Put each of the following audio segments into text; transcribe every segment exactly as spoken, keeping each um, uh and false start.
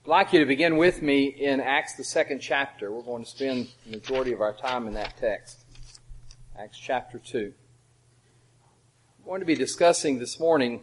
I'd like you to begin with me in Acts, the second chapter. We're going to spend the majority of our time in that text. Acts chapter two. We're going to be discussing this morning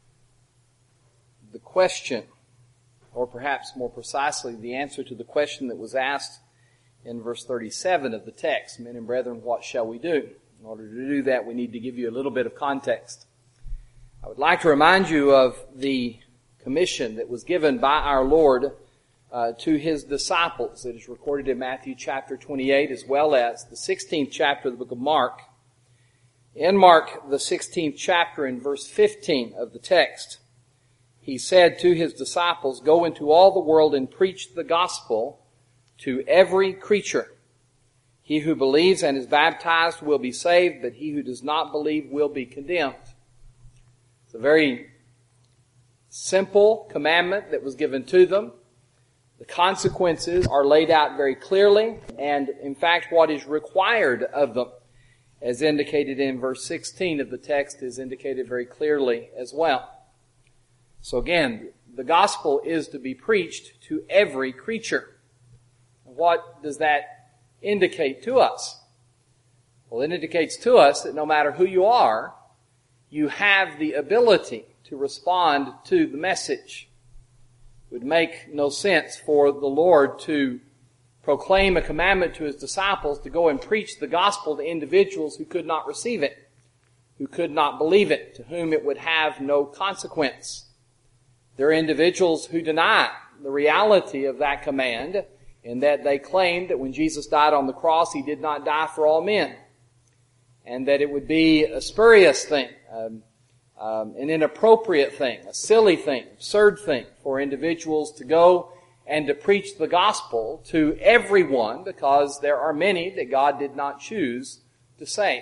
the question, or perhaps more precisely, the answer to the question that was asked in verse thirty-seven of the text. Men and brethren, what shall we do? In order to do that, we need to give you a little bit of context. I would like to remind you of the commission that was given by our Lord uh, to His disciples. It is recorded in Matthew chapter twenty-eight, as well as the sixteenth chapter of the book of Mark. In Mark, the sixteenth chapter, in verse fifteen of the text, He said to His disciples, "Go into all the world and preach the gospel to every creature. He who believes and is baptized will be saved, but he who does not believe will be condemned." It's a very simple commandment that was given to them. The consequences are laid out very clearly, and in fact what is required of them, as indicated in verse sixteen of the text, is indicated very clearly as well. So again, the gospel is to be preached to every creature. What does that indicate to us? Well, it indicates to us that no matter who you are, you have the ability to respond to the message. It would make no sense for the Lord to proclaim a commandment to His disciples to go and preach the gospel to individuals who could not receive it, who could not believe it, to whom it would have no consequence. There are individuals who deny the reality of that command, in that they claim that when Jesus died on the cross, He did not die for all men, and that it would be a spurious thing, um, um, an inappropriate thing, a silly thing, absurd thing for individuals to go and to preach the gospel to everyone, because there are many that God did not choose to save.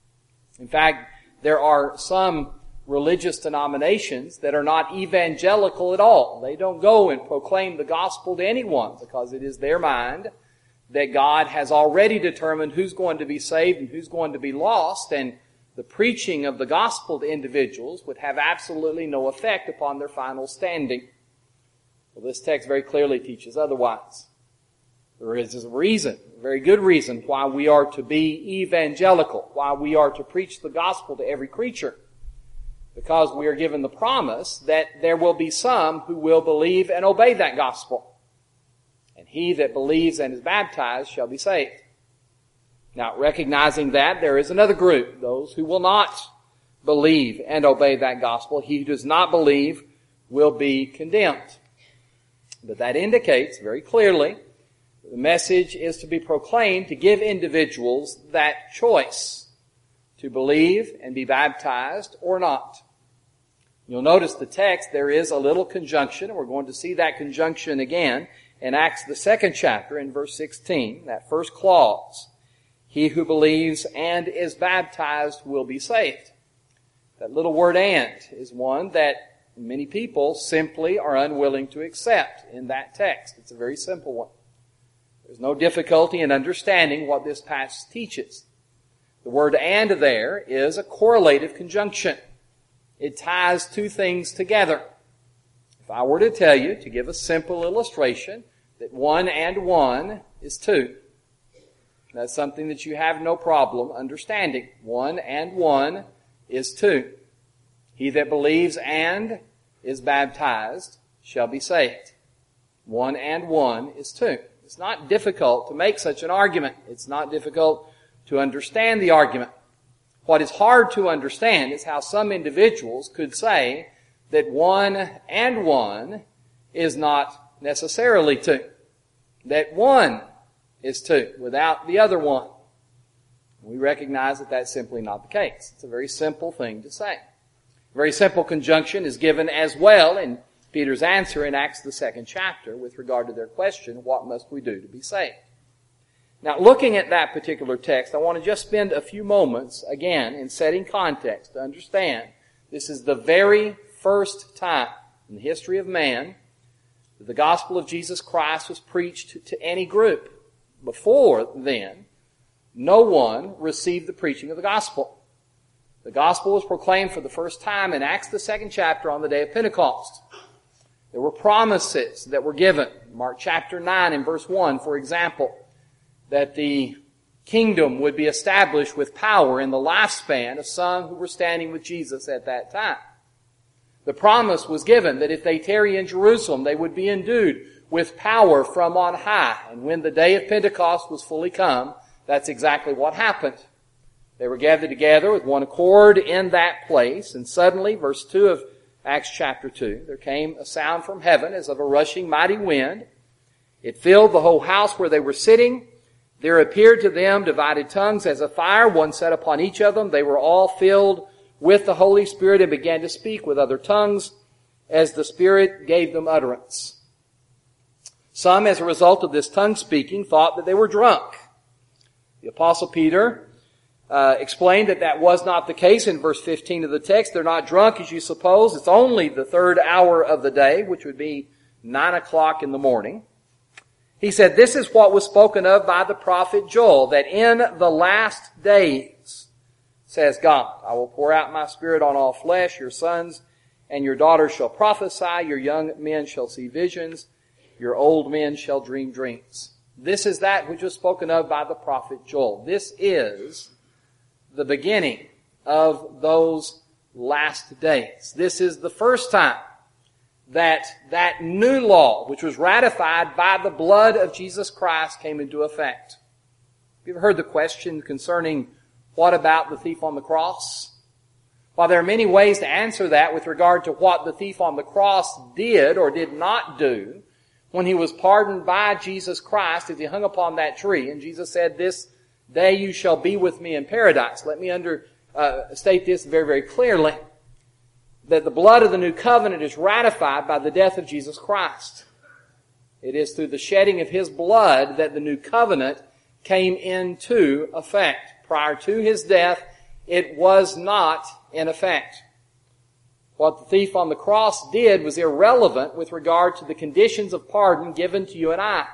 In fact, there are some religious denominations that are not evangelical at all. They don't go and proclaim the gospel to anyone, because it is their mind that God has already determined who's going to be saved and who's going to be lost, and the preaching of the gospel to individuals would have absolutely no effect upon their final standing. Well, this text very clearly teaches otherwise. There is a reason, a very good reason, why we are to be evangelical, why we are to preach the gospel to every creature. Because we are given the promise that there will be some who will believe and obey that gospel. And he that believes and is baptized shall be saved. Now, recognizing that, there is another group, those who will not believe and obey that gospel. He who does not believe will be condemned. But that indicates very clearly that the message is to be proclaimed to give individuals that choice to believe and be baptized or not. You'll notice the text, there is a little conjunction, and we're going to see that conjunction again in Acts, the second chapter, in verse sixteen, that first clause. He who believes and is baptized will be saved. That little word "and" is one that many people simply are unwilling to accept in that text. It's a very simple one. There's no difficulty in understanding what this passage teaches. The word "and" there is a correlative conjunction. It ties two things together. If I were to tell you, to give a simple illustration, that one and one is two, that's something that you have no problem understanding. One and one is two. He that believes and is baptized shall be saved. One and one is two. It's not difficult to make such an argument. It's not difficult to understand the argument. What is hard to understand is how some individuals could say that one and one is not necessarily two. That one is two without the other one. We recognize that that's simply not the case. It's a very simple thing to say. A very simple conjunction is given as well in Peter's answer in Acts, the second chapter, with regard to their question, what must we do to be saved? Now, looking at that particular text, I want to just spend a few moments, again, in setting context to understand this is the very first time in the history of man that the gospel of Jesus Christ was preached to any group. Before then, no one received the preaching of the gospel. The gospel was proclaimed for the first time in Acts, the second chapter, on the day of Pentecost. There were promises that were given. Mark chapter nine and verse one, for example, that the kingdom would be established with power in the lifespan of some who were standing with Jesus at that time. The promise was given that if they tarry in Jerusalem, they would be endued with power from on high. And when the day of Pentecost was fully come, that's exactly what happened. They were gathered together with one accord in that place, and suddenly, verse two of Acts chapter two, there came a sound from heaven as of a rushing mighty wind. It filled the whole house where they were sitting. There appeared to them divided tongues as a fire, one set upon each of them. They were all filled with the Holy Spirit and began to speak with other tongues as the Spirit gave them utterance. Some, as a result of this tongue speaking, thought that they were drunk. The Apostle Peter uh, explained that that was not the case in verse fifteen of the text. They're not drunk as you suppose. It's only the third hour of the day, which would be nine o'clock in the morning. He said, this is what was spoken of by the prophet Joel, that in the last days, says God, I will pour out my Spirit on all flesh. Your sons and your daughters shall prophesy. Your young men shall see visions. Your old men shall dream dreams. This is that which was spoken of by the prophet Joel. This is the beginning of those last days. This is the first time that that new law, which was ratified by the blood of Jesus Christ, came into effect. Have you ever heard the question concerning what about the thief on the cross? While there are many ways to answer that with regard to what the thief on the cross did or did not do when he was pardoned by Jesus Christ as he hung upon that tree, and Jesus said, this day you shall be with me in paradise. Let me under uh, state this very, very clearly, that the blood of the new covenant is ratified by the death of Jesus Christ. It is through the shedding of His blood that the new covenant came into effect. Prior to His death, it was not in effect. What the thief on the cross did was irrelevant with regard to the conditions of pardon given to you and I.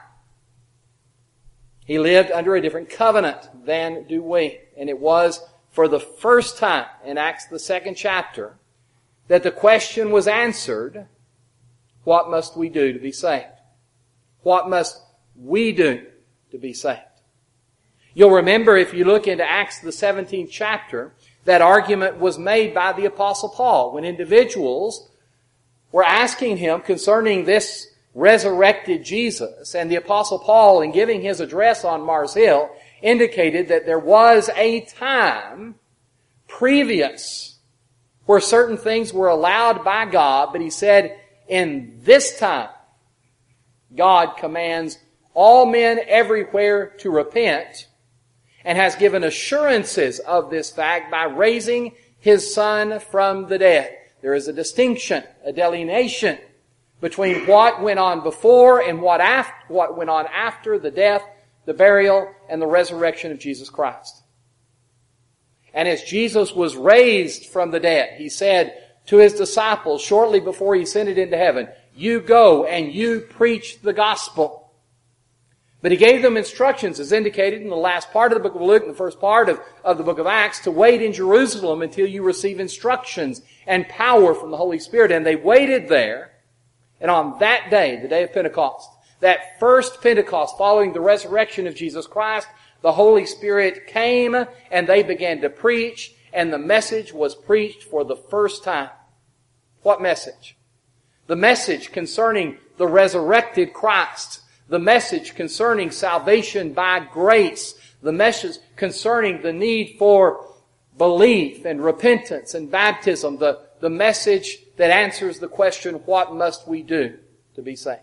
He lived under a different covenant than do we. And it was for the first time in Acts the second chapter that the question was answered, what must we do to be saved? What must we do to be saved? You'll remember if you look into Acts the seventeenth chapter, that argument was made by the Apostle Paul when individuals were asking him concerning this resurrected Jesus. And the Apostle Paul, in giving his address on Mars Hill, indicated that there was a time previous where certain things were allowed by God, but he said, in this time, God commands all men everywhere to repent, and has given assurances of this fact by raising His Son from the dead. There is a distinction, a delineation between what went on before and what after, what went on after the death, the burial, and the resurrection of Jesus Christ. And as Jesus was raised from the dead, He said to His disciples shortly before He ascended into heaven, you go and you preach the gospel. But He gave them instructions, as indicated in the last part of the book of Luke and the first part of, of the book of Acts, to wait in Jerusalem until you receive instructions and power from the Holy Spirit. And they waited there. And on that day, the day of Pentecost, that first Pentecost following the resurrection of Jesus Christ, the Holy Spirit came and they began to preach, and the message was preached for the first time. What message? The message concerning the resurrected Christ. The message concerning salvation by grace. The message concerning the need for belief and repentance and baptism. The, the message that answers the question, what must we do to be saved?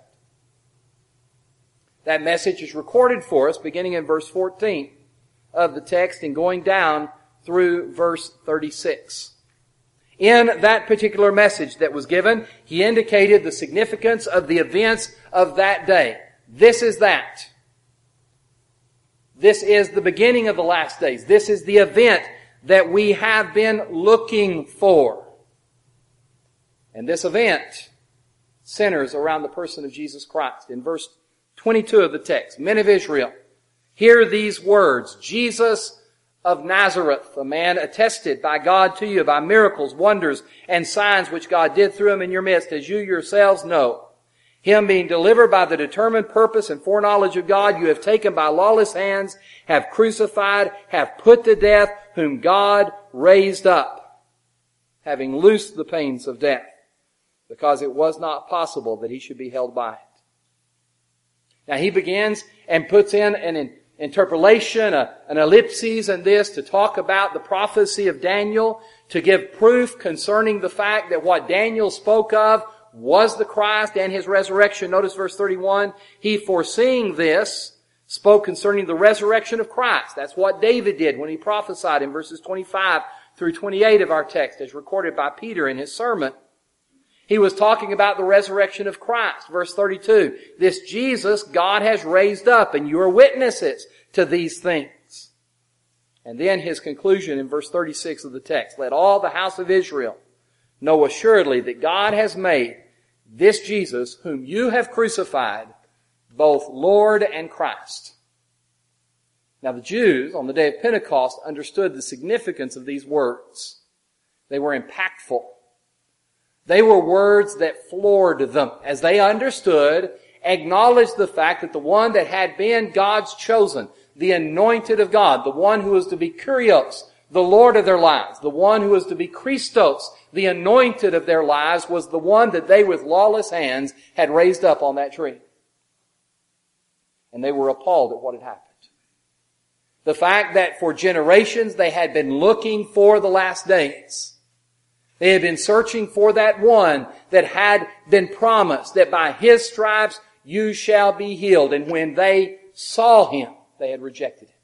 That message is recorded for us beginning in verse fourteen of the text and going down through verse thirty-six. In that particular message that was given, he indicated the significance of the events of that day. This is that. This is the beginning of the last days. This is the event that we have been looking for. And this event centers around the person of Jesus Christ. In verse twenty-two of the text, men of Israel, hear these words, Jesus of Nazareth, a man attested by God to you by miracles, wonders, and signs which God did through him in your midst, as you yourselves know. Him being delivered by the determined purpose and foreknowledge of God, you have taken by lawless hands, have crucified, have put to death, whom God raised up, having loosed the pains of death, because it was not possible that he should be held by it. Now he begins and puts in an interpolation, a, an ellipses in this to talk about the prophecy of Daniel, to give proof concerning the fact that what Daniel spoke of was the Christ and his resurrection. Notice verse thirty-one. He, foreseeing this, spoke concerning the resurrection of Christ. That's what David did when he prophesied in verses twenty-five through twenty-eight of our text, as recorded by Peter in his sermon. He was talking about the resurrection of Christ. Verse thirty-two. This Jesus God has raised up, and you are witnesses to these things. And then his conclusion in verse thirty-six of the text. Let all the house of Israel know assuredly that God has made this Jesus, whom you have crucified, both Lord and Christ. Now the Jews, on the day of Pentecost, understood the significance of these words. They were impactful. They were words that floored them, as they understood, acknowledged the fact that the one that had been God's chosen, the anointed of God, the one who was to be Kyrios, the Lord of their lives, the one who was to be Christos, the anointed of their lives, was the one that they with lawless hands had raised up on that tree. And they were appalled at what had happened. The fact that for generations they had been looking for the last days. They had been searching for that one that had been promised, that by his stripes you shall be healed. And when they saw him, they had rejected him.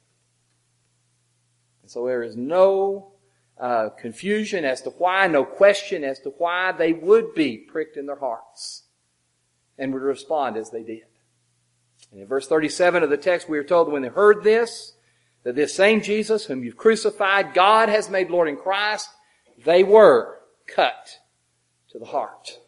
And so there is no uh, confusion as to why, no question as to why they would be pricked in their hearts and would respond as they did. And in verse thirty-seven of the text, we are told that when they heard this, that this same Jesus whom you've crucified, God has made Lord in Christ, they were cut to the heart.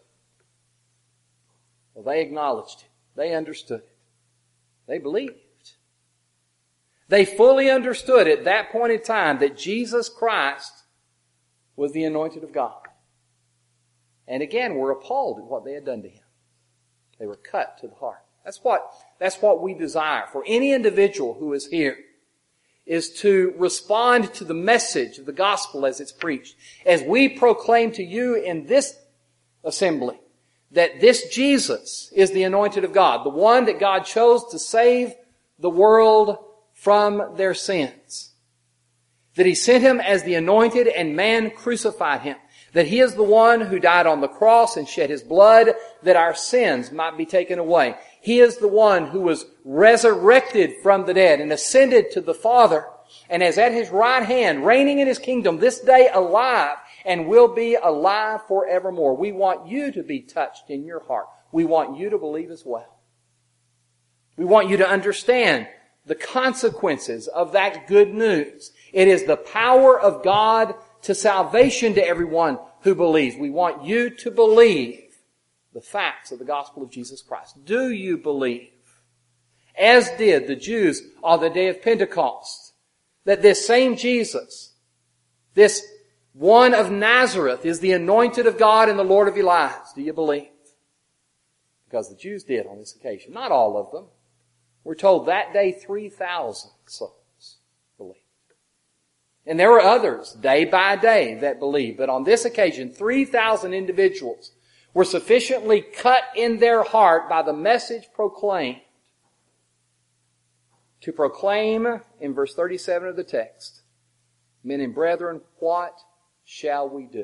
Well, they acknowledged it. They understood it. They believed. They fully understood at that point in time that Jesus Christ was the anointed of God. And again, were appalled at what they had done to him. They were cut to the heart. That's what, that's what we desire for any individual who is here, is to respond to the message of the gospel as it's preached. As we proclaim to you in this assembly that this Jesus is the anointed of God, the one that God chose to save the world from their sins. That he sent him as the anointed and man crucified him. That he is the one who died on the cross and shed his blood that our sins might be taken away. He is the one who was resurrected from the dead and ascended to the Father and is at his right hand, reigning in his kingdom this day alive and will be alive forevermore. We want you to be touched in your heart. We want you to believe as well. We want you to understand the consequences of that good news. It is the power of God to salvation to everyone who believes. We want you to believe the facts of the gospel of Jesus Christ. Do you believe, as did the Jews on the day of Pentecost, that this same Jesus, this one of Nazareth, is the anointed of God and the Lord of your lives? Do you believe? Because the Jews did on this occasion. Not all of them. We're told that day three thousand souls believed. And there were others, day by day, that believed. But on this occasion, three thousand individuals were sufficiently cut in their heart by the message proclaimed to proclaim, in verse thirty-seven of the text, men and brethren, what shall we do?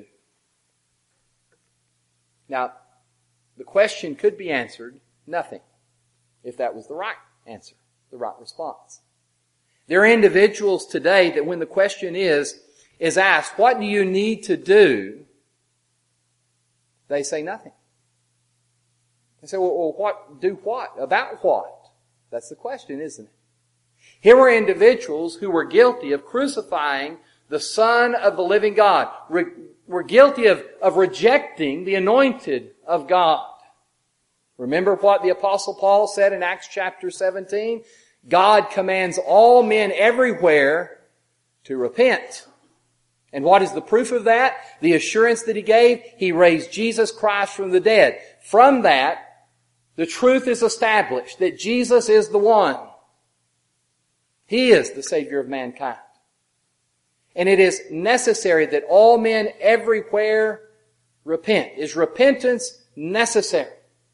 Now, the question could be answered, nothing, if that was the right answer, the right response. There are individuals today that when the question is, is asked, what do you need to do? They say nothing. They say, well, well, what, do what? About what? That's the question, isn't it? Here were individuals who were guilty of crucifying the Son of the living God. Re- were guilty of, of rejecting the anointed of God. Remember what the Apostle Paul said in Acts chapter seventeen? God commands all men everywhere to repent. And what is the proof of that? The assurance that He gave. He raised Jesus Christ from the dead. From that, the truth is established that Jesus is the one. He is the Savior of mankind. And it is necessary that all men everywhere repent. Is repentance necessary?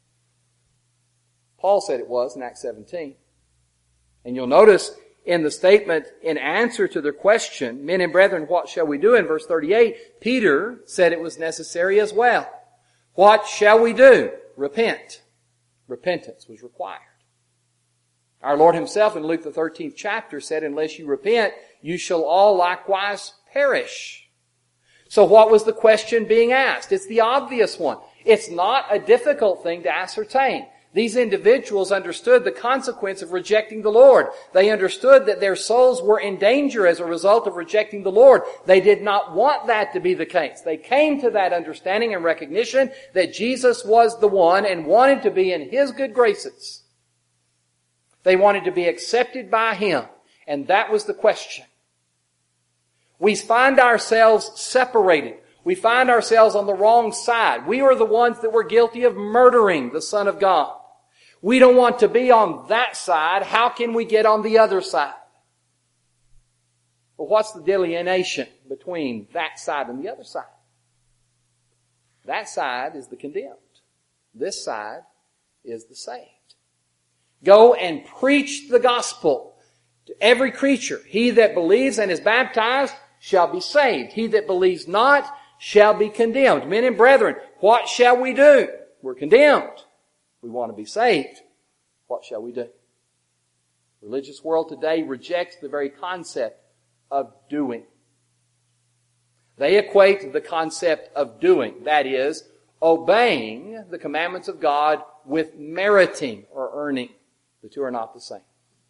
Paul said it was in Acts seventeen. And you'll notice in the statement in answer to their question, men and brethren, what shall we do? In verse thirty-eight, Peter said it was necessary as well. What shall we do? Repent. Repentance was required. Our Lord Himself in Luke the thirteenth chapter said, unless you repent, you shall all likewise perish. So what was the question being asked? It's the obvious one. It's not a difficult thing to ascertain. These individuals understood the consequence of rejecting the Lord. They understood that their souls were in danger as a result of rejecting the Lord. They did not want that to be the case. They came to that understanding and recognition that Jesus was the one and wanted to be in His good graces. They wanted to be accepted by Him. And that was the question. We find ourselves separated. We find ourselves on the wrong side. We are the ones that were guilty of murdering the Son of God. We don't want to be on that side. How can we get on the other side? Well, what's the delineation between that side and the other side? That side is the condemned. This side is the saved. Go and preach the gospel to every creature. He that believes and is baptized shall be saved. He that believes not shall be condemned. Men and brethren, what shall we do? We're condemned. We want to be saved. What shall we do? The religious world today rejects the very concept of doing. They equate the concept of doing, that is, obeying the commandments of God, with meriting or earning. The two are not the same.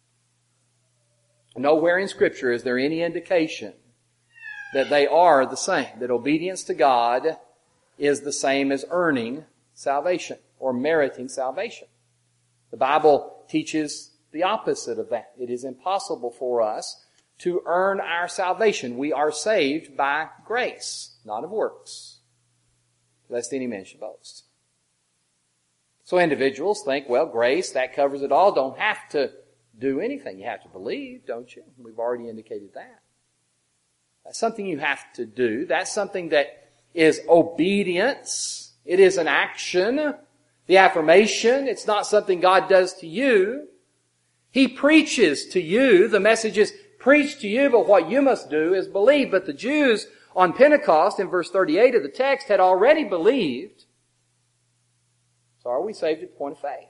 Nowhere in Scripture is there any indication that they are the same, that obedience to God is the same as earning salvation or meriting salvation. The Bible teaches the opposite of that. It is impossible for us to earn our salvation. We are saved by grace, not of works, lest any man should boast. So individuals think, well, grace, that covers it all. Don't have to do anything. You have to believe, don't you? We've already indicated that. That's something you have to do. That's something that is obedience. It is an action. The affirmation, it's not something God does to you. He preaches to you. The message is preached to you, but what you must do is believe. But the Jews on Pentecost, in verse thirty-eight of the text, had already believed. So are we saved at the point of faith?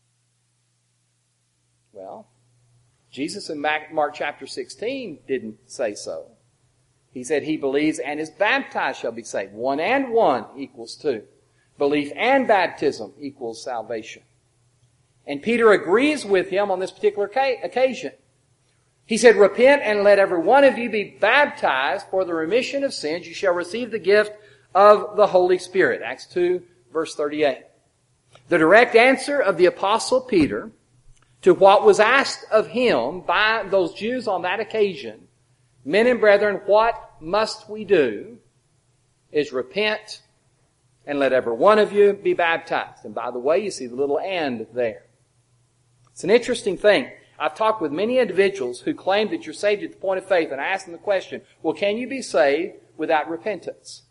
Well, Jesus in Mark chapter sixteen didn't say so. He said he believes and is baptized shall be saved. One and one equals two. Belief and baptism equals salvation. And Peter agrees with him on this particular occasion. He said, repent and let every one of you be baptized for the remission of sins. You shall receive the gift of the Holy Spirit. Acts two, verse thirty-eight. The direct answer of the Apostle Peter to what was asked of him by those Jews on that occasion, men and brethren, what must we do? Is repent and let every one of you be baptized. And by the way, you see the little and there. It's an interesting thing. I've talked with many individuals who claim that you're saved at the point of faith, and I ask them the question, well, can you be saved without repentance?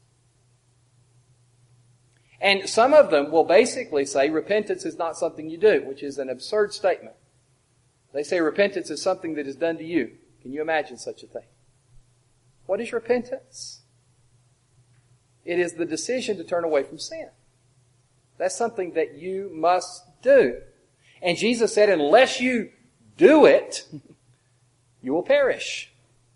And some of them will basically say repentance is not something you do, which is an absurd statement. They say repentance is something that is done to you. Can you imagine such a thing? What is repentance? It is the decision to turn away from sin. That's something that you must do. And Jesus said, unless you do it, you will perish.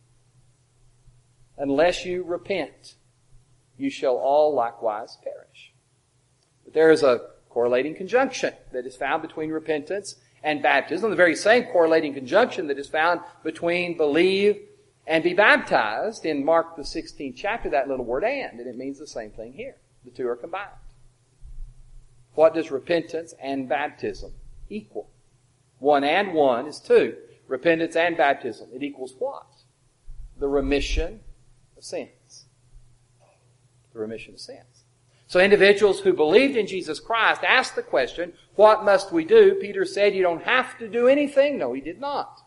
Unless you repent, you shall all likewise perish. But there is a correlating conjunction that is found between repentance and baptism, the very same correlating conjunction that is found between believe and be baptized in Mark the sixteenth chapter, that little word and, and it means the same thing here. The two are combined. What does repentance and baptism equal? One and one is two. Repentance and baptism. It equals what? the remission of sins. The remission of sins. So individuals who believed in Jesus Christ asked the question, what must we do? Peter said, you don't have to do anything. No, he did not.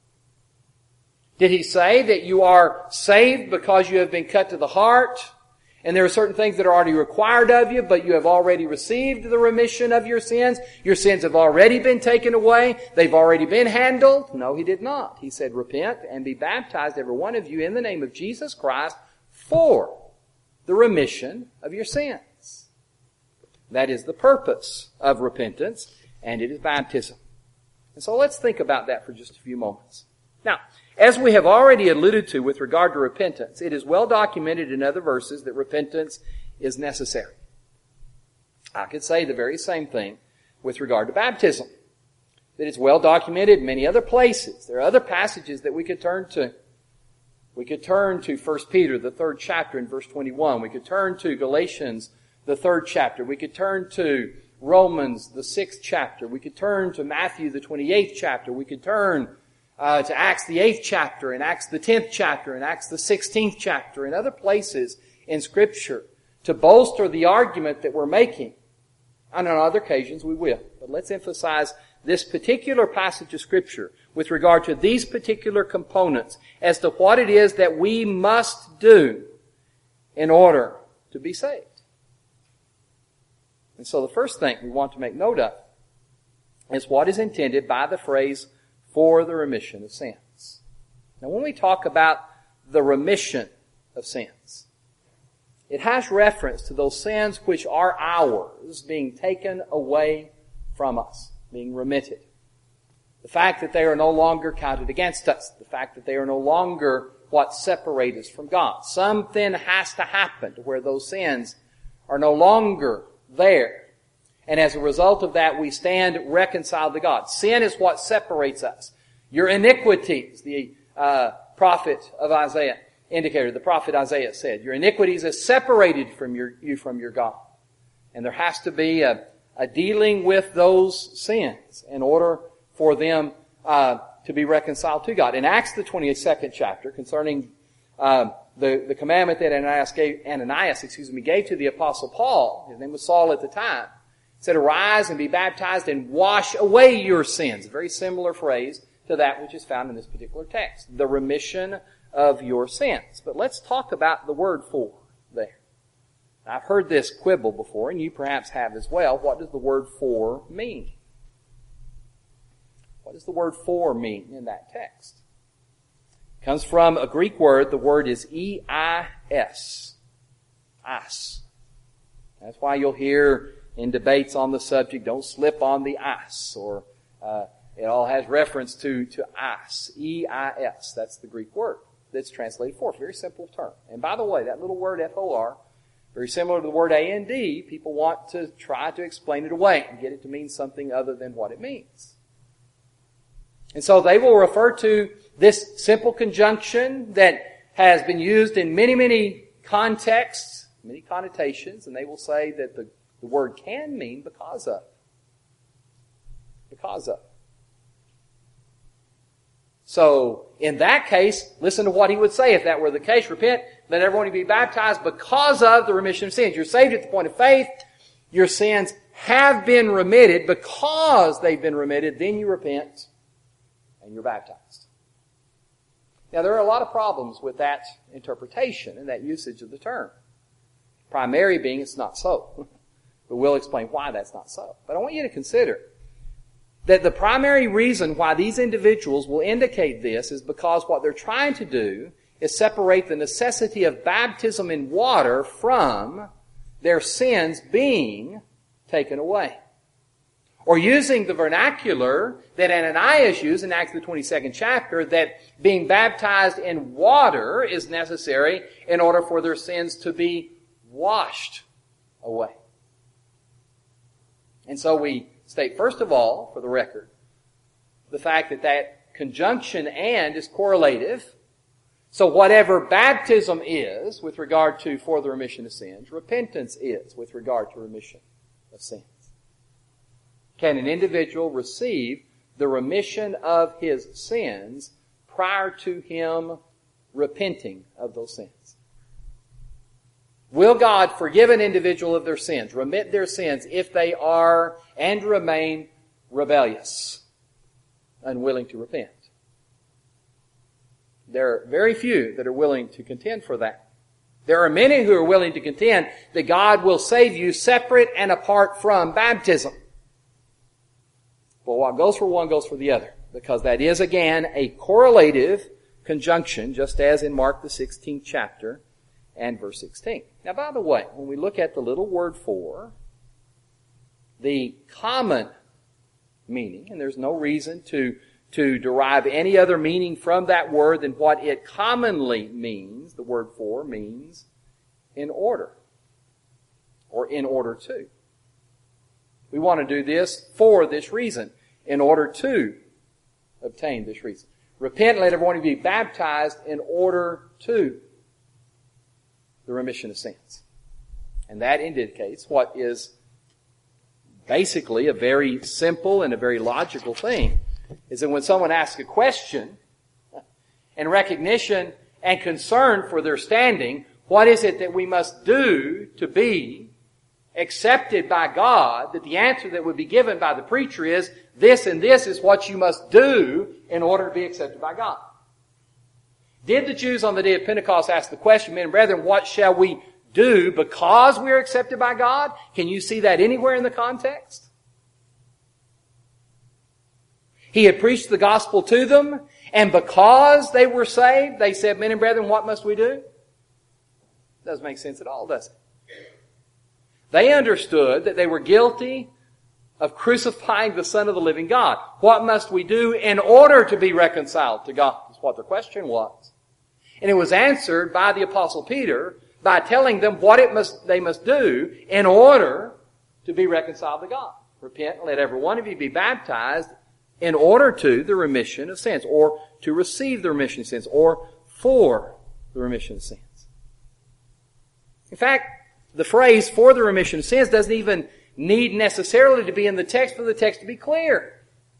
Did he say that you are saved because you have been cut to the heart, and there are certain things that are already required of you, but you have already received the remission of your sins? Your sins have already been taken away. They've already been handled. No, he did not. He said, repent and be baptized, every one of you, in the name of Jesus Christ for the remission of your sins. That is the purpose of repentance, and it is baptism. And so let's think about that for just a few moments. Now, as we have already alluded to with regard to repentance, it is well documented in other verses that repentance is necessary. I could say the very same thing with regard to baptism. That it's well documented in many other places. There are other passages that we could turn to. We could turn to First Peter, the third chapter, in verse twenty-one. We could turn to Galatians, the third chapter. We could turn to Romans, the sixth chapter. We could turn to Matthew, the twenty-eighth chapter. We could turn Uh, to Acts the eighth chapter, and Acts the tenth chapter, and Acts the sixteenth chapter, and other places in Scripture to bolster the argument that we're making. And on other occasions we will. But let's emphasize this particular passage of Scripture with regard to these particular components as to what it is that we must do in order to be saved. And so the first thing we want to make note of is what is intended by the phrase for the remission of sins. Now, when we talk about the remission of sins, it has reference to those sins which are ours being taken away from us, being remitted. The fact that they are no longer counted against us. The fact that they are no longer what separate us from God. Something has to happen to where those sins are no longer there. And as a result of that, we stand reconciled to God. Sin is what separates us. Your iniquities, the uh, prophet of Isaiah indicated, the prophet Isaiah said, your iniquities are separated from your, you from your God. And there has to be a, a dealing with those sins in order for them uh, to be reconciled to God. In Acts the twenty-second chapter, concerning uh, the, the commandment that Ananias, gave, Ananias excuse me, gave to the Apostle Paul, his name was Saul at the time, said, arise and be baptized and wash away your sins. A very similar phrase to that which is found in this particular text. The remission of your sins. But let's talk about the word for there. I've heard this quibble before, and you perhaps have as well. What does the word for mean? What does the word for mean in that text? It comes from a Greek word. The word is E I S. As. That's why you'll hear in debates on the subject, don't slip on the ice, or uh, it all has reference to, to ice, E I S. That's the Greek word that's translated for. Very simple term. And by the way, that little word F O R, very similar to the word A N D, people want to try to explain it away and get it to mean something other than what it means. And so they will refer to this simple conjunction that has been used in many, many contexts, many connotations, and they will say that the The word can mean because of. Because of. So, in that case, listen to what he would say if that were the case. Repent, let everyone be baptized because of the remission of sins. You're saved at the point of faith. Your sins have been remitted because they've been remitted. Then you repent and you're baptized. Now, there are a lot of problems with that interpretation and that usage of the term. Primary being it's not so. But we'll explain why that's not so. But I want you to consider that the primary reason why these individuals will indicate this is because what they're trying to do is separate the necessity of baptism in water from their sins being taken away. Or using the vernacular that Ananias used in Acts the twenty-second chapter, that being baptized in water is necessary in order for their sins to be washed away. And so we state, first of all, for the record, the fact that that conjunction and is correlative. So whatever baptism is with regard to for the remission of sins, repentance is with regard to remission of sins. Can an individual receive the remission of his sins prior to him repenting of those sins. Will God forgive an individual of their sins, remit their sins, if they are and remain rebellious, unwilling to repent? There are very few that are willing to contend for that. There are many who are willing to contend that God will save you separate and apart from baptism. But what goes for one goes for the other, because that is, again, a correlative conjunction, just as in Mark the sixteenth chapter and verse sixteen. Now, by the way, when we look at the little word for, the common meaning, and there's no reason to, to derive any other meaning from that word than what it commonly means, the word for means in order, or in order to. We want to do this for this reason, in order to obtain this reason. Repent and let everyone be baptized in order to the remission of sins. And that indicates what is basically a very simple and a very logical thing, is that when someone asks a question, in recognition and concern for their standing, what is it that we must do to be accepted by God, that the answer that would be given by the preacher is, this and this is what you must do in order to be accepted by God. Did the Jews on the day of Pentecost ask the question, men and brethren, what shall we do because we are accepted by God? Can you see that anywhere in the context? He had preached the gospel to them, and because they were saved, they said, men and brethren, what must we do? Doesn't make sense at all, does it? They understood that they were guilty of crucifying the Son of the living God. What must we do in order to be reconciled to God? That's what their question was. And it was answered by the Apostle Peter by telling them what it must they must do in order to be reconciled to God. Repent and let every one of you be baptized in order to the remission of sins, or to receive the remission of sins, or for the remission of sins. In fact, the phrase for the remission of sins doesn't even need necessarily to be in the text for the text to be clear.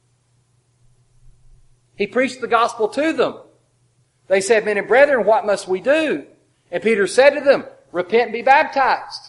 He preached the gospel to them. They said, men and brethren, what must we do? And Peter said to them, repent and be baptized.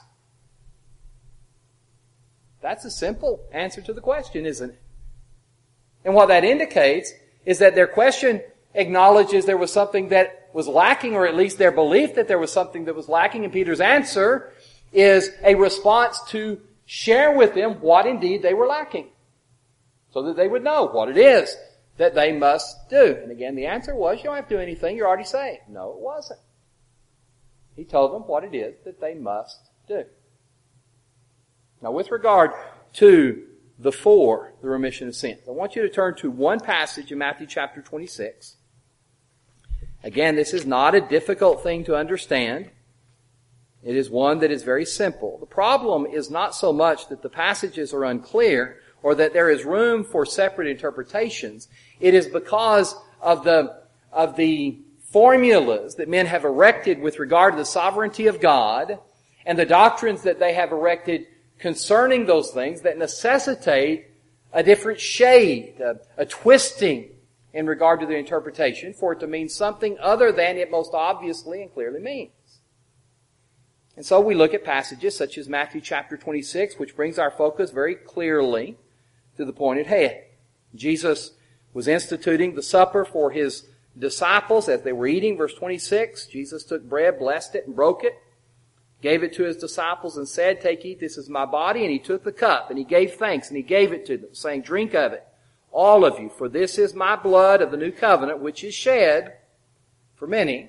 That's a simple answer to the question, isn't it? And what that indicates is that their question acknowledges there was something that was lacking, or at least their belief that there was something that was lacking. And Peter's answer is a response to share with them what indeed they were lacking, so that they would know what it is that they must do. And again, the answer was, you don't have to do anything, you're already saved. No, it wasn't. He told them what it is that they must do. Now, with regard to the for the remission of sins, I want you to turn to one passage in Matthew chapter twenty-six. Again, this is not a difficult thing to understand. It is one that is very simple. The problem is not so much that the passages are unclear or that there is room for separate interpretations. It is because of the, of the formulas that men have erected with regard to the sovereignty of God and the doctrines that they have erected concerning those things that necessitate a different shade, a, a twisting in regard to the interpretation for it to mean something other than it most obviously and clearly means. And so we look at passages such as Matthew chapter twenty-six, which brings our focus very clearly to the point at hand. Jesus was instituting the supper for His disciples as they were eating. Verse twenty-six, Jesus took bread, blessed it, and broke it, gave it to His disciples, and said, take, eat, this is my body. And He took the cup, and He gave thanks, and He gave it to them, saying, drink of it, all of you, for this is my blood of the new covenant, which is shed for many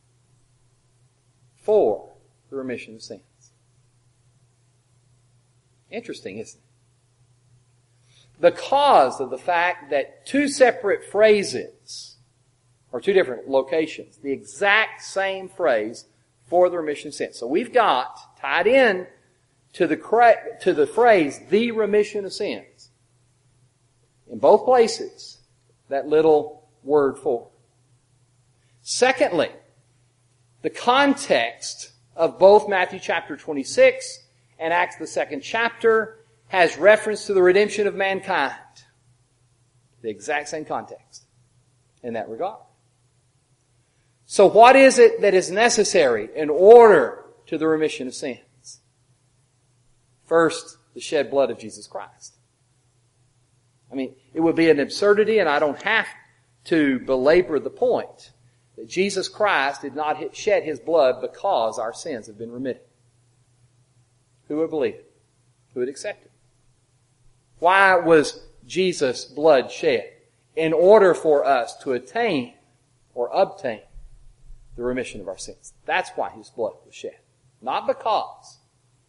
for the remission of sins. Interesting, isn't it? Because of the fact that two separate phrases, or two different locations, the exact same phrase for the remission of sins. So we've got tied in to the to the phrase, the remission of sins, in both places, that little word for. Secondly, the context of both Matthew chapter twenty-six and Acts the second chapter has reference to the redemption of mankind. The exact same context in that regard. So what is it that is necessary in order to the remission of sins? First, the shed blood of Jesus Christ. I mean, it would be an absurdity, and I don't have to belabor the point, that Jesus Christ did not shed His blood because our sins have been remitted. Who would believe it? Who would accept it? Why was Jesus' blood shed? In order for us to attain or obtain the remission of our sins. That's why His blood was shed. Not because.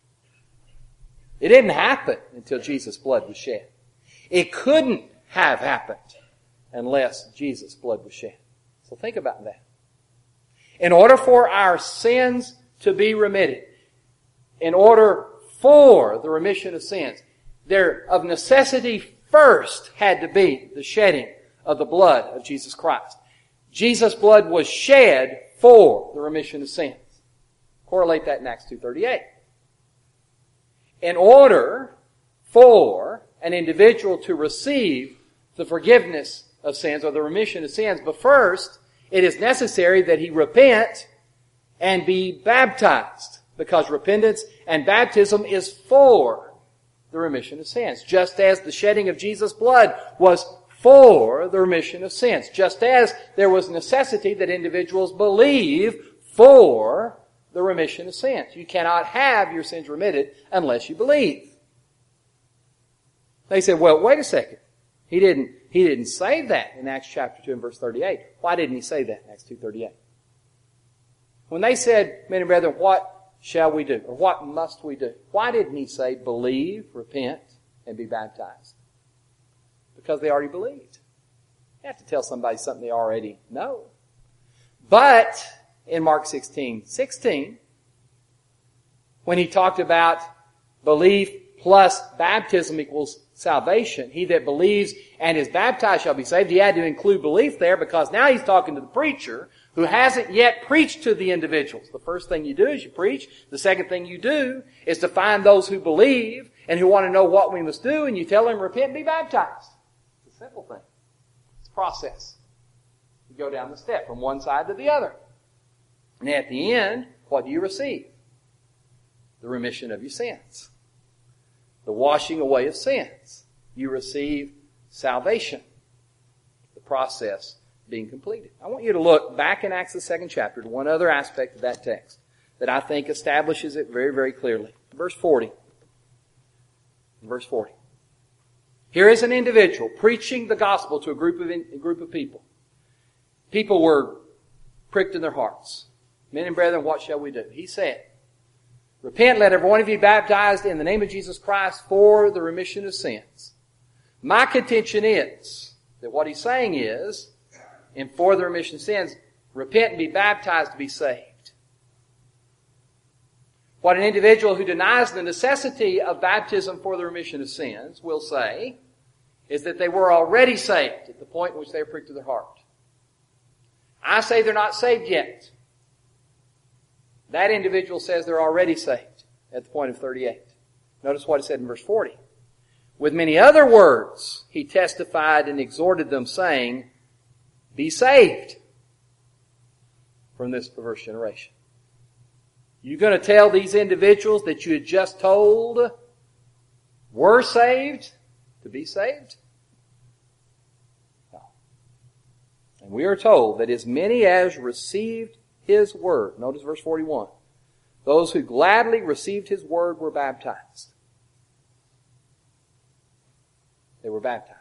It didn't happen until Jesus' blood was shed. It couldn't have happened unless Jesus' blood was shed. So think about that. In order for our sins to be remitted, in order for the remission of sins, there of necessity first had to be the shedding of the blood of Jesus Christ. Jesus' blood was shed for the remission of sins. Correlate that in Acts two thirty-eight. In order for an individual to receive the forgiveness of sins or the remission of sins, but first it is necessary that he repent and be baptized, because repentance and baptism is for the remission of sins. Just as the shedding of Jesus' blood was for the remission of sins. Just as there was necessity that individuals believe for the remission of sins. You cannot have your sins remitted unless you believe. They said, well, wait a second. He didn't, he didn't say that in Acts chapter two and verse thirty-eight. Why didn't he say that in Acts two thirty-eight? When they said, men and brethren, what shall we do? Or what must we do? Why didn't he say, believe, repent, and be baptized? Because they already believed. You have to tell somebody something they already know. But in Mark sixteen sixteen, when he talked about belief plus baptism equals salvation, he that believes and is baptized shall be saved, he had to include belief there, because now he's talking to the preacher who hasn't yet preached to the individuals. The first thing you do is you preach. The second thing you do is to find those who believe and who want to know what we must do, and you tell them, repent and be baptized. It's a simple thing. It's a process. You go down the step from one side to the other. And at the end, what do you receive? The remission of your sins. The washing away of sins. You receive salvation. The process being completed. I want you to look back in Acts the second chapter to one other aspect of that text that I think establishes it very, very clearly. Verse forty. Verse forty. Here is an individual preaching the gospel to a group of, a group of people. People were pricked in their hearts. Men and brethren, what shall we do? He said, repent, let every one of you be baptized in the name of Jesus Christ for the remission of sins. My contention is that what he's saying is, and for the remission of sins, repent and be baptized to be saved. What an individual who denies the necessity of baptism for the remission of sins will say is that they were already saved at the point in which they were pricked to their heart. I say they're not saved yet. That individual says they're already saved at the point of thirty-eight. Notice what it said in verse forty. With many other words, he testified and exhorted them, saying, be saved from this perverse generation. You going to tell these individuals that you had just told were saved to be saved? No. And we are told that as many as received His word, notice verse forty-one, those who gladly received His word were baptized. They were baptized.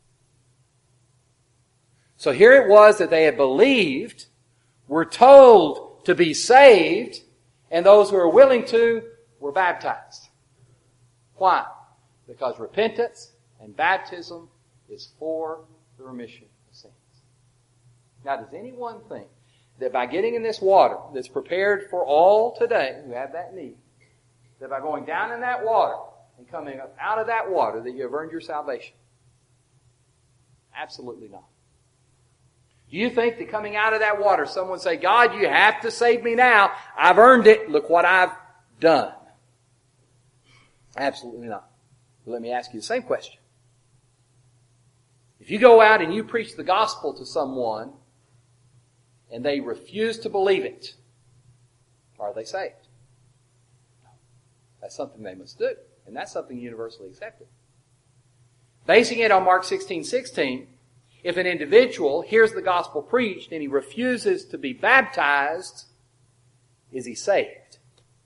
So here it was that they had believed, were told to be saved, and those who were willing to were baptized. Why? Because repentance and baptism is for the remission of sins. Now, does anyone think that by getting in this water that's prepared for all today who have that need, that by going down in that water and coming up out of that water that you have earned your salvation? Absolutely not. Do you think that coming out of that water, someone say, God, you have to save me now. I've earned it. Look what I've done. Absolutely not. But let me ask you the same question. If you go out and you preach the gospel to someone, and they refuse to believe it, are they saved? No. That's something they must do, and that's something universally accepted. Basing it on Mark sixteen sixteen, if an individual hears the gospel preached and he refuses to be baptized, is he saved?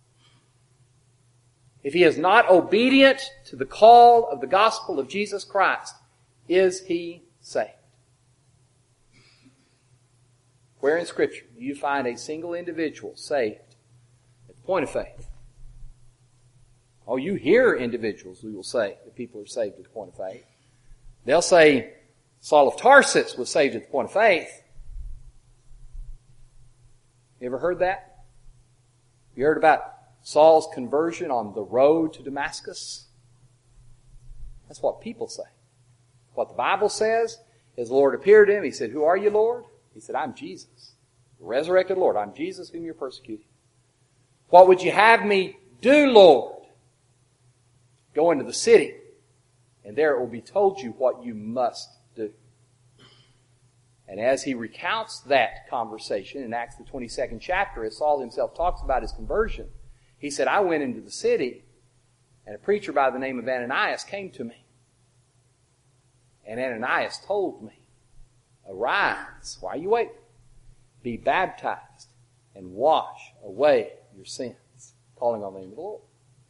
If he is not obedient to the call of the gospel of Jesus Christ, is he saved? Where in Scripture do you find a single individual saved at the point of faith? Oh, you hear individuals who will say that people are saved at the point of faith. They'll say Saul of Tarsus was saved at the point of faith. You ever heard that? You heard about Saul's conversion on the road to Damascus? That's what people say. What the Bible says is the Lord appeared to him. He said, "Who are you, Lord?" He said, "I'm Jesus, the resurrected Lord. I'm Jesus whom you're persecuting." "What would you have me do, Lord?" "Go into the city, and there it will be told you what you must do." And as he recounts that conversation in Acts the twenty-second chapter, as Saul himself talks about his conversion, he said, "I went into the city, and a preacher by the name of Ananias came to me. And Ananias told me, 'Arise, why are you waiting? Be baptized and wash away your sins,' calling on the name of the Lord."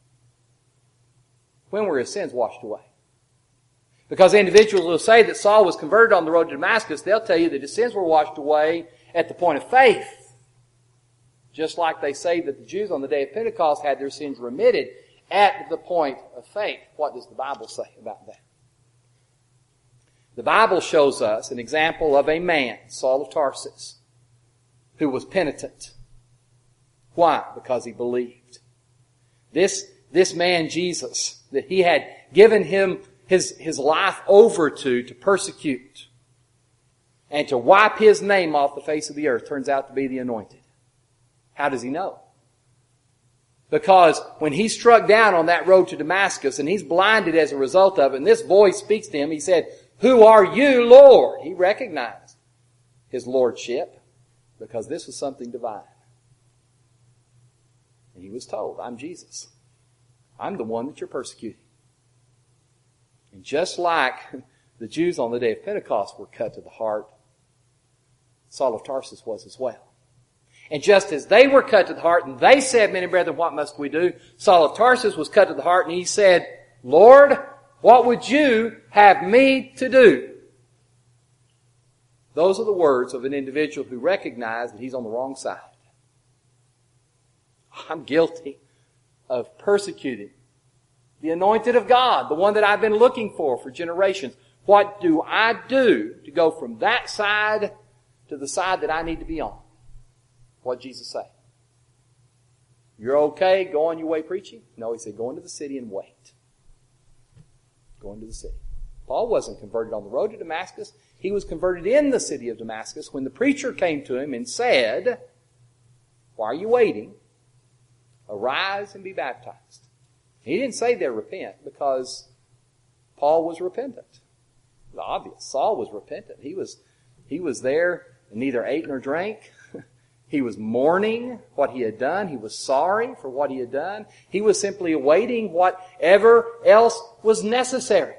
When were his sins washed away? Because individuals will say that Saul was converted on the road to Damascus, they'll tell you that his sins were washed away at the point of faith. Just like they say that the Jews on the day of Pentecost had their sins remitted at the point of faith. What does the Bible say about that? The Bible shows us an example of a man, Saul of Tarsus, who was penitent. Why? Because he believed. This, this man, Jesus, that he had given him his, his life over to, to persecute and to wipe his name off the face of the earth, turns out to be the Anointed. How does he know? Because when he struck down on that road to Damascus and he's blinded as a result of it, and this voice speaks to him, he said, "Who are you, Lord?" He recognized his lordship because this was something divine. And he was told, "I'm Jesus. I'm the one that you're persecuting." And just like the Jews on the day of Pentecost were cut to the heart, Saul of Tarsus was as well. And just as they were cut to the heart, and they said, "Men and brethren, what must we do?" Saul of Tarsus was cut to the heart, and he said, "Lord, what would you have me to do?" Those are the words of an individual who recognized that he's on the wrong side. I'm guilty of persecuting the Anointed of God, the one that I've been looking for for generations. What do I do to go from that side to the side that I need to be on? What did Jesus say? You're okay, go on your way preaching? No, he said, go into the city and wait. Go into the city. Paul wasn't converted on the road to Damascus. He was converted in the city of Damascus when the preacher came to him and said, "Why are you waiting? Arise and be baptized." He didn't say there, repent, because Paul was repentant. It was obvious. Saul was repentant. He was, he was there and neither ate nor drank. He was mourning what he had done. He was sorry for what he had done. He was simply awaiting whatever else was necessary.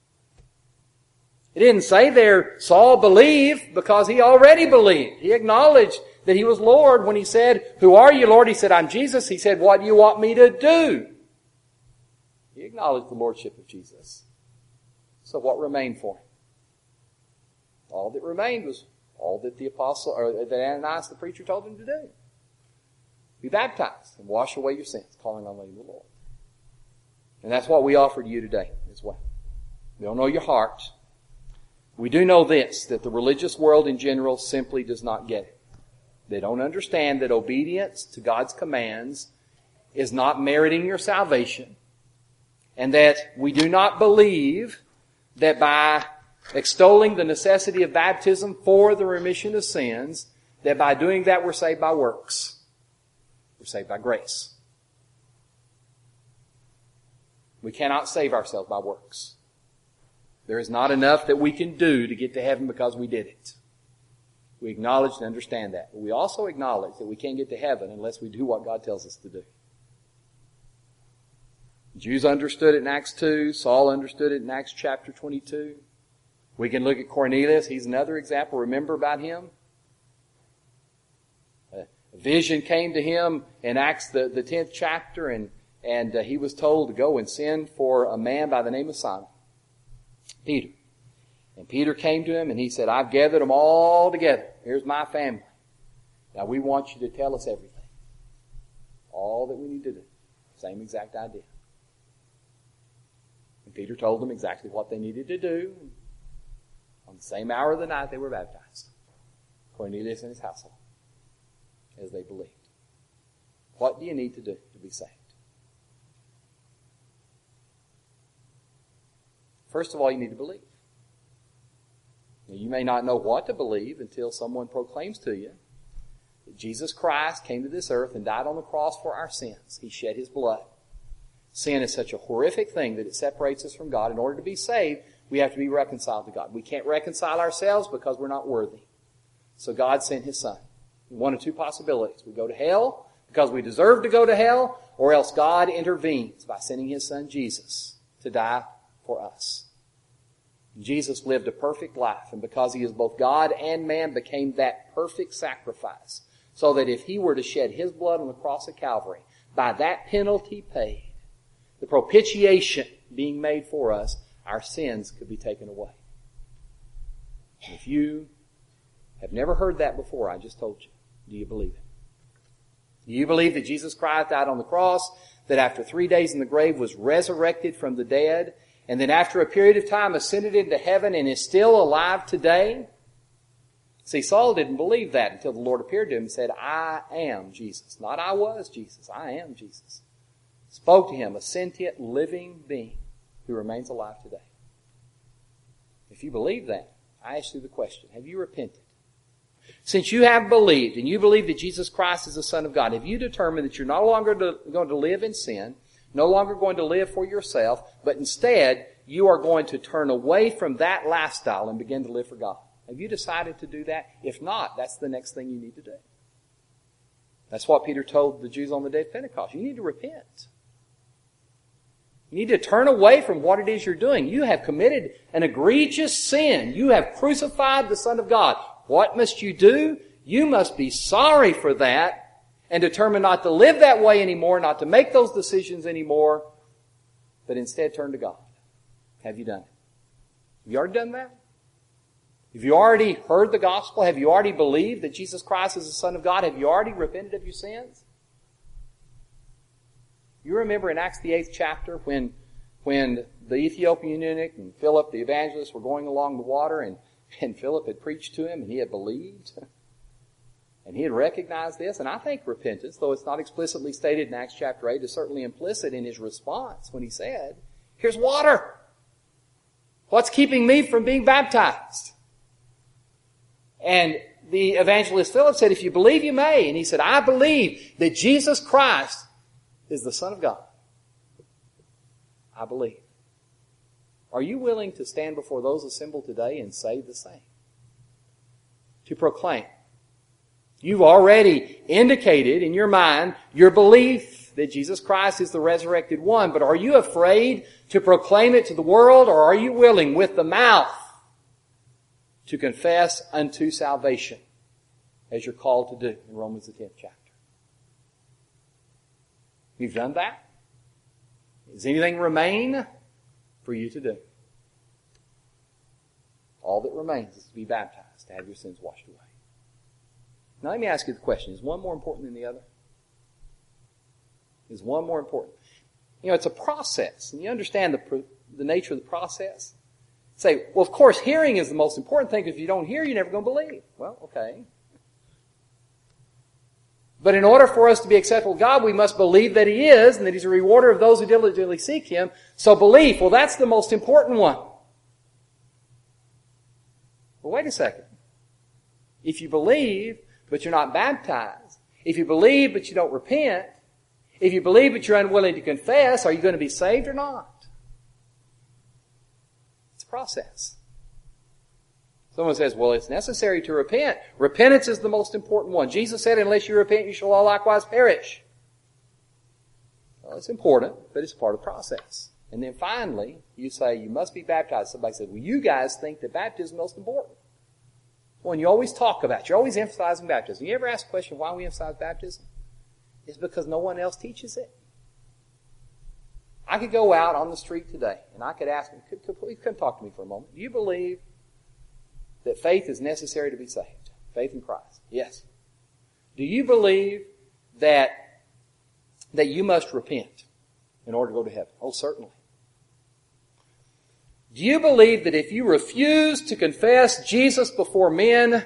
It didn't say there, Saul believed, because he already believed. He acknowledged that he was Lord when he said, "Who are you, Lord?" He said, "I'm Jesus." He said, "What do you want me to do?" He acknowledged the Lordship of Jesus. So what remained for him? All that remained was all that the apostle, or that Ananias the preacher told him to do. Be baptized and wash away your sins, calling on the name of the Lord. And that's what we offer to you today as well. We don't know your heart. We do know this, that the religious world in general simply does not get it. They don't understand that obedience to God's commands is not meriting your salvation, and that we do not believe that by extolling the necessity of baptism for the remission of sins, that by doing that we're saved by works. We're saved by grace. We cannot save ourselves by works. There is not enough that we can do to get to heaven because we did it. We acknowledge and understand that. But we also acknowledge that we can't get to heaven unless we do what God tells us to do. The Jews understood it in Acts two. Saul understood it in Acts chapter twenty-two. We can look at Cornelius. He's another example. Remember about him? A vision came to him in Acts the, the tenth chapter, and, and uh, he was told to go and send for a man by the name of Simon, Peter. And Peter came to him and he said, I've gathered them all together. Here's my family. Now we want you to tell us everything. All that we need to do. Same exact idea. And Peter told them exactly what they needed to do. On the same hour of the night they were baptized. Cornelius and his household. As they believed. What do you need to do to be saved? First of all, you need to believe. You may not know what to believe until someone proclaims to you that Jesus Christ came to this earth and died on the cross for our sins. He shed His blood. Sin is such a horrific thing that it separates us from God. In order to be saved, we have to be reconciled to God. We can't reconcile ourselves because we're not worthy. So God sent His Son. One of two possibilities. We go to hell because we deserve to go to hell, or else God intervenes by sending His Son Jesus to die for us. Jesus lived a perfect life, and because He is both God and man, became that perfect sacrifice, so that if He were to shed His blood on the cross of Calvary, by that penalty paid, the propitiation being made for us, our sins could be taken away. And if you have never heard that before, I just told you, do you believe it? Do you believe that Jesus Christ died on the cross, that after three days in the grave was resurrected from the dead, and then after a period of time ascended into heaven and is still alive today? See, Saul didn't believe that until the Lord appeared to him and said, I am Jesus. Not I was Jesus, I am Jesus. Spoke to him, a sentient living being who remains alive today. If you believe that, I ask you the question, have you repented? Since you have believed, and you believe that Jesus Christ is the Son of God, have you determined that you're no longer going to live in sin, no longer going to live for yourself, but instead you are going to turn away from that lifestyle and begin to live for God? Have you decided to do that? If not, that's the next thing you need to do. That's what Peter told the Jews on the day of Pentecost. You need to repent. You need to turn away from what it is you're doing. You have committed an egregious sin. You have crucified the Son of God. What must you do? You must be sorry for that and determine not to live that way anymore, not to make those decisions anymore, but instead turn to God. Have you done it? Have you already done that? Have you already heard the gospel? Have you already believed that Jesus Christ is the Son of God? Have you already repented of your sins? You remember in Acts the eighth chapter when, when the Ethiopian eunuch and Philip the evangelist were going along the water, and, and Philip had preached to him and he had believed? And he had recognized this, and I think repentance, though it's not explicitly stated in Acts chapter eight, is certainly implicit in his response when he said, here's water. What's keeping me from being baptized? And the evangelist Philip said, if you believe, you may. And he said, I believe that Jesus Christ is the Son of God. I believe. Are you willing to stand before those assembled today and say the same? To proclaim. You've already indicated in your mind your belief that Jesus Christ is the resurrected one, but are you afraid to proclaim it to the world, or are you willing with the mouth to confess unto salvation, as you're called to do in Romans the tenth chapter? You've done that? Does anything remain for you to do? All that remains is to be baptized, to have your sins washed away. Now let me ask you the question, is one more important than the other? Is one more important? You know, it's a process, and you understand the, the nature of the process. Say, well, of course, hearing is the most important thing, because if you don't hear, you're never going to believe. Well, okay. But in order for us to be acceptable to God, we must believe that He is, and that He's a rewarder of those who diligently seek Him. So belief, well, that's the most important one. Well, wait a second. If you believe, but you're not baptized, if you believe, but you don't repent, if you believe, but you're unwilling to confess, are you going to be saved or not? It's a process. Someone says, well, it's necessary to repent. Repentance is the most important one. Jesus said, unless you repent, you shall all likewise perish. Well, it's important, but it's part of the process. And then finally, you say, you must be baptized. Somebody said, well, you guys think that baptism is most important. Well, and you always talk about it. You're always emphasizing baptism. You ever ask the question why we emphasize baptism? It's because no one else teaches it. I could go out on the street today, and I could ask them, could, could, please come talk to me for a moment. Do you believe that faith is necessary to be saved? Faith in Christ. Yes. Do you believe that, that you must repent in order to go to heaven? Oh, certainly. Do you believe that if you refuse to confess Jesus before men,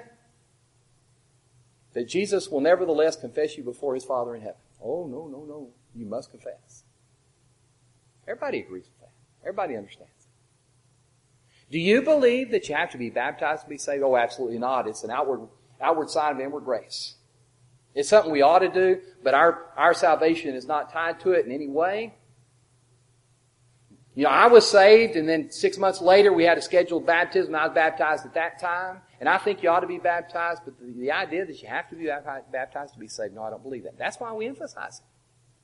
that Jesus will nevertheless confess you before His Father in heaven? Oh, no, no, no. You must confess. Everybody agrees with that. Everybody understands. Do you believe that you have to be baptized to be saved? Oh, absolutely not. It's an outward, outward sign of inward grace. It's something we ought to do, but our, our salvation is not tied to it in any way. You know, I was saved, and then six months later we had a scheduled baptism. I was baptized at that time, and I think you ought to be baptized, but the, the idea that you have to be baptized to be saved, no, I don't believe that. That's why we emphasize it.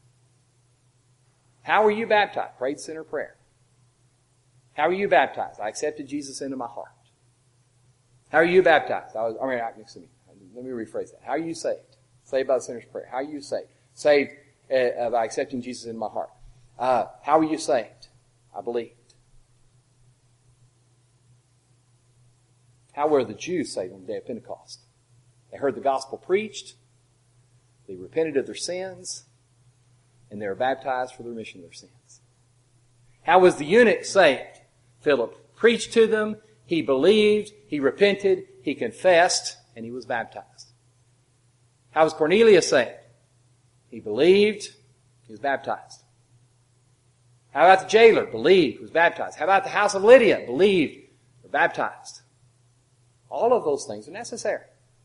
How were you baptized? Prayed sinner prayer. How were you baptized? I accepted Jesus into my heart. How are you baptized? I was, I mean, excuse me. Let me rephrase that. How are you saved? Saved by the sinner's prayer. How are you saved? Saved uh, by accepting Jesus into my heart. Uh, how are you saved? I believed. How were the Jews saved on the day of Pentecost? They heard the gospel preached. They repented of their sins. And they were baptized for the remission of their sins. How was the eunuch saved? Philip preached to them. He believed. He repented. He confessed. And he was baptized. How was Cornelius saved? He believed. He was baptized. How about the jailer? Believed. Was baptized. How about the house of Lydia? Believed. Were baptized. All of those things are necessary.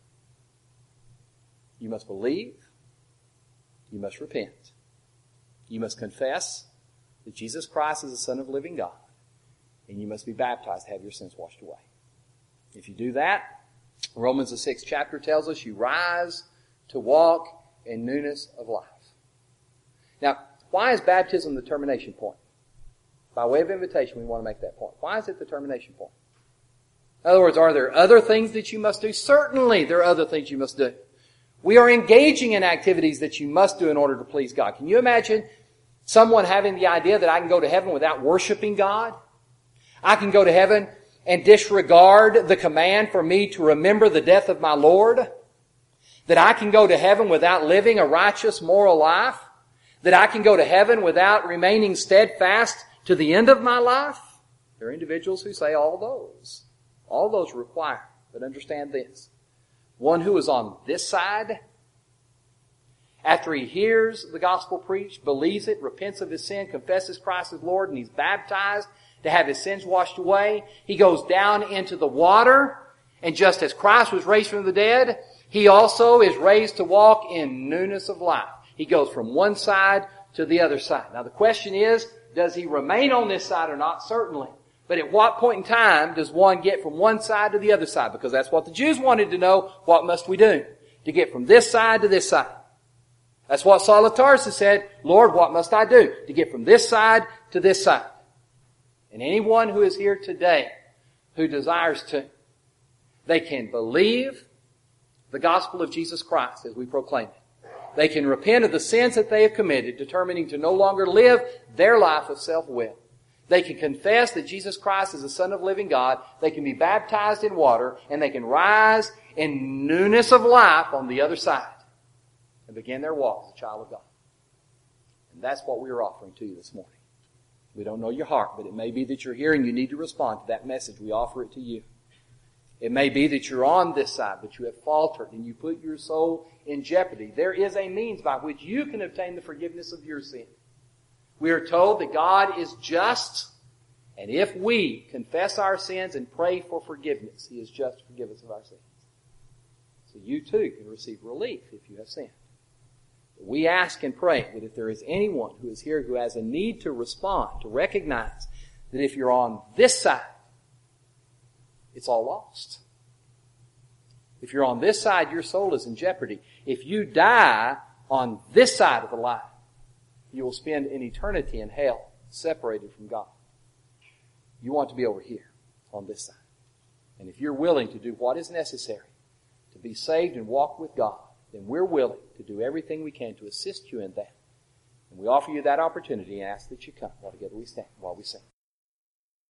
You must believe. You must repent. You must confess that Jesus Christ is the Son of the living God. And you must be baptized to have your sins washed away. If you do that, Romans the sixth chapter tells us you rise to walk in newness of life. Now, why is baptism the termination point? By way of invitation, we want to make that point. Why is it the termination point? In other words, are there other things that you must do? Certainly there are other things you must do. We are engaging in activities that you must do in order to please God. Can you imagine someone having the idea that I can go to heaven without worshiping God? I can go to heaven and disregard the command for me to remember the death of my Lord? That I can go to heaven without living a righteous, moral life? That I can go to heaven without remaining steadfast to the end of my life? There are individuals who say all those. All those require. But understand this. One who is on this side, after he hears the gospel preached, believes it, repents of his sin, confesses Christ as Lord, and he's baptized to have his sins washed away, he goes down into the water, and just as Christ was raised from the dead, he also is raised to walk in newness of life. He goes from one side to the other side. Now the question is, does he remain on this side or not? Certainly. But at what point in time does one get from one side to the other side? Because that's what the Jews wanted to know. What must we do to get from this side to this side? That's what Saul of Tarsus said, Lord, what must I do to get from this side to this side? And anyone who is here today who desires to, they can believe the gospel of Jesus Christ as we proclaim it. They can repent of the sins that they have committed, determining to no longer live their life of self-will. They can confess that Jesus Christ is the Son of the living God. They can be baptized in water, and they can rise in newness of life on the other side and begin their walk as a child of God. And that's what we are offering to you this morning. We don't know your heart, but it may be that you're here and you need to respond to that message. We offer it to you. It may be that you're on this side, but you have faltered and you put your soul in jeopardy. There is a means by which you can obtain the forgiveness of your sin. We are told that God is just, and if we confess our sins and pray for forgiveness, He is just to forgive us of our sins. So you too can receive relief if you have sinned. We ask and pray that if there is anyone who is here who has a need to respond, to recognize that if you're on this side, it's all lost. If you're on this side, your soul is in jeopardy. If you die on this side of the line, you will spend an eternity in hell, separated from God. You want to be over here, on this side. And if you're willing to do what is necessary to be saved and walk with God, then we're willing to do everything we can to assist you in that. And we offer you that opportunity and ask that you come while together we stand, while we sing.